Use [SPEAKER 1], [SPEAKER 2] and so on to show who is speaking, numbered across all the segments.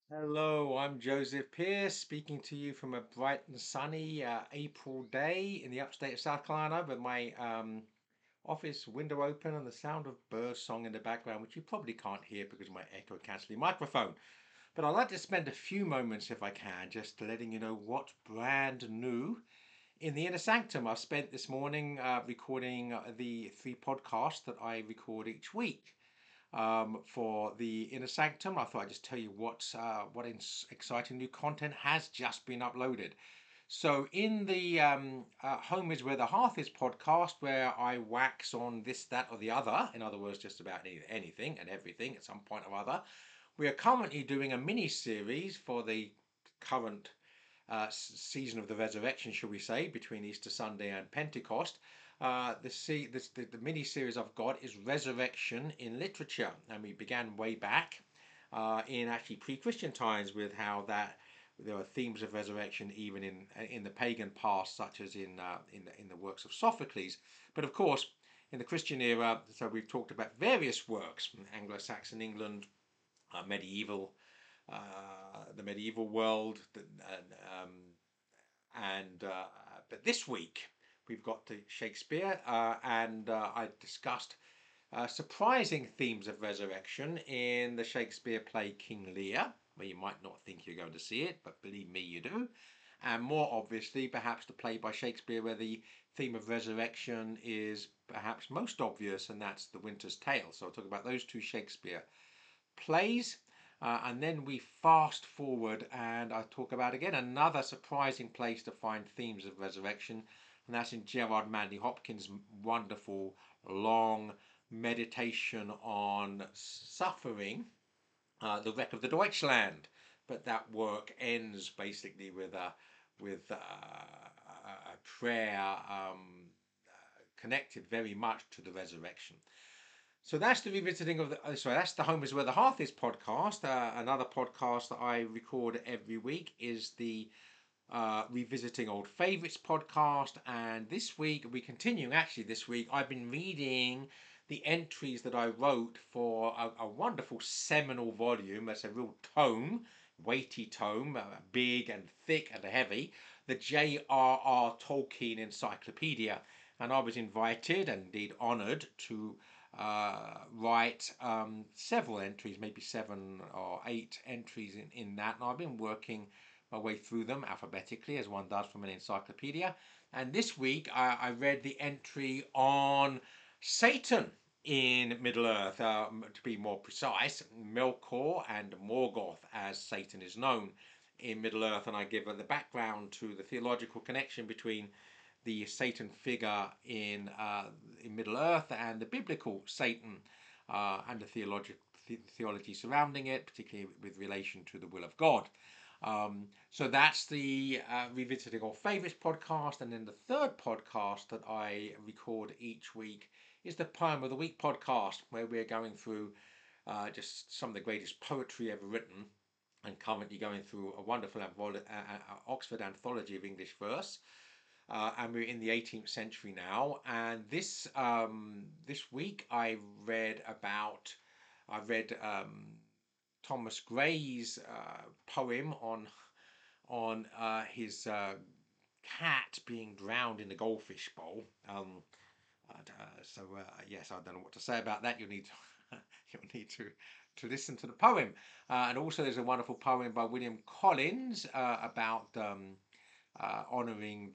[SPEAKER 1] Hello, I'm Joseph Pierce speaking to you from a bright and sunny April day in the upstate of South Carolina with my office window open and the sound of bird song in the background, which you probably can't hear because of my echo cancelling microphone. But I'd like to spend a few moments, if I can, just letting you know what's brand new in the Inner Sanctum. I've spent this morning recording the three podcasts that I record each week for the Inner Sanctum. I thought I'd just tell you what exciting new content has just been uploaded. So, in the Home is Where the Hearth is podcast, where I wax on this, that, or the other, in other words, just about anything and everything at some point or other, we are currently doing a mini series for the current season of the resurrection, shall we say, between Easter Sunday and Pentecost. The mini series I've got is Resurrection in Literature, and we began way back in actually pre-Christian times with how that there are themes of resurrection even in the pagan past, such as in the works of Sophocles. But of course, in the Christian era, so we've talked about various works, Anglo-Saxon England, medieval, the medieval world, and but this week we've got the Shakespeare, and I discussed surprising themes of resurrection in the Shakespeare play King Lear, where you might not think you're going to see it, but believe me, you do. And more obviously, perhaps the play by Shakespeare where the theme of resurrection is perhaps most obvious, and that's The Winter's Tale. So I'll talk about those two Shakespeare plays. And then we fast forward, and I talk about again another surprising place to find themes of resurrection, and that's in Gerard Manley Hopkins' wonderful long meditation on suffering, The Wreck of the Deutschland. But that work ends basically with a prayer connected very much to the resurrection. So that's the revisiting of that's the Home is Where the Hearth is podcast. Another podcast that I record every week is the Revisiting Old Favourites podcast. And this week, we continue actually this week, I've been reading the entries that I wrote for a wonderful seminal volume. That's a real tome, weighty tome, big and thick and heavy, the J.R.R. Tolkien Encyclopedia. And I was invited and indeed honoured to write several entries, maybe 7 or 8 entries in that. And I've been working my way through them alphabetically, as one does from an encyclopedia. And this week I read the entry on Satan in Middle Earth, to be more precise, Melkor and Morgoth, as Satan is known in Middle Earth. And I give the background to the theological connection between the Satan figure in Middle Earth and the biblical Satan, and the theology surrounding it, particularly with relation to the will of God. So that's the Revisiting Old Favourites podcast. And then the third podcast that I record each week is the Poem of the Week podcast, where we're going through just some of the greatest poetry ever written, and currently going through a wonderful Oxford Anthology of English Verse. And we're in the 18th century now. And this week I read Thomas Gray's poem on his cat being drowned in the goldfish bowl. Yes, I don't know what to say about that. You'll need you'll need to listen to the poem. And also, there's a wonderful poem by William Collins about honouring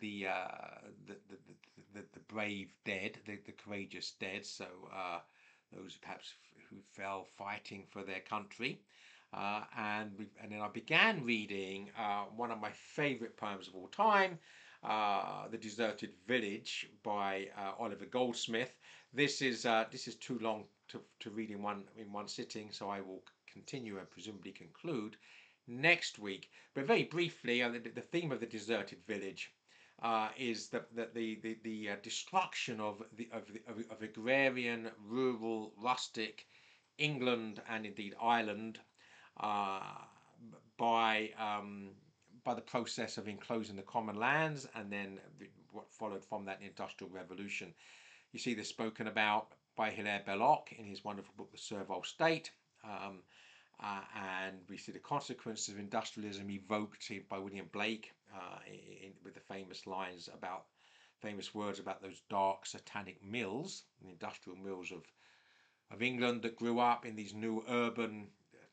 [SPEAKER 1] the brave dead, the courageous dead. So those perhaps who fell fighting for their country. And then I began reading one of my favourite poems of all time, "The Deserted Village" by Oliver Goldsmith. This is too long to read in one sitting, so I will continue and presumably conclude next week. But very briefly, the theme of The Deserted Village is the destruction of agrarian, rural, rustic England and indeed Ireland uh, by by the process of enclosing the common lands, and then what followed from that, the Industrial Revolution. You see this spoken about by Hilaire Belloc in his wonderful book, The Servile State. and we see the consequences of industrialism evoked by William Blake with the famous words about those dark satanic mills, the industrial mills of England that grew up in these new urban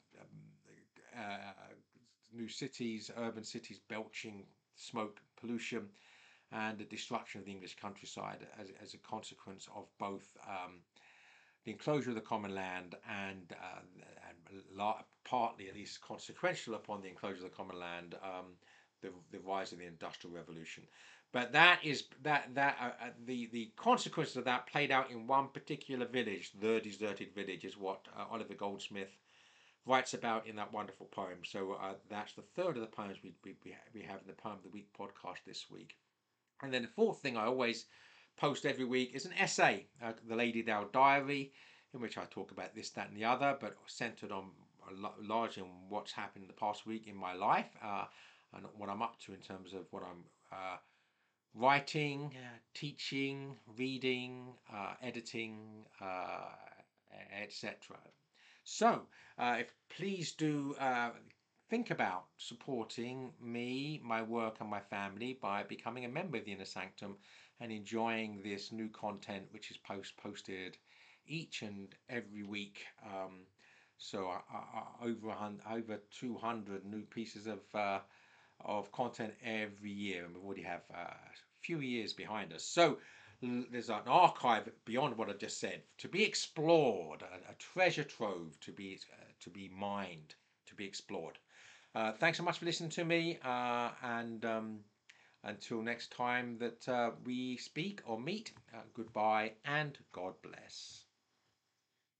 [SPEAKER 1] new cities, urban cities belching smoke, pollution, and the destruction of the English countryside as a consequence of both the enclosure of the common land and partly, at least consequential upon the enclosure of the common land, the rise of the Industrial Revolution. But the consequences of that played out in one particular village, the deserted village, is what Oliver Goldsmith writes about in that wonderful poem. So that's the third of the poems we have in the Poem of the Week podcast this week. And then the fourth thing I always post every week is an essay, the Lady Dale Diary, in which I talk about this, that, and the other, but centered on largely on what's happened in the past week in my life and what I'm up to in terms of what I'm writing, teaching, reading, editing, etc. So, please do think about supporting me, my work, and my family by becoming a member of the Inner Sanctum and enjoying this new content, which is posted each and every week. So over 200 new pieces of content every year, and we already have a few years behind us. So there's an archive beyond what I've just said to be explored, a treasure trove to be mined, to be explored. Thanks so much for listening to me, and until next time that we speak or meet, goodbye and God bless.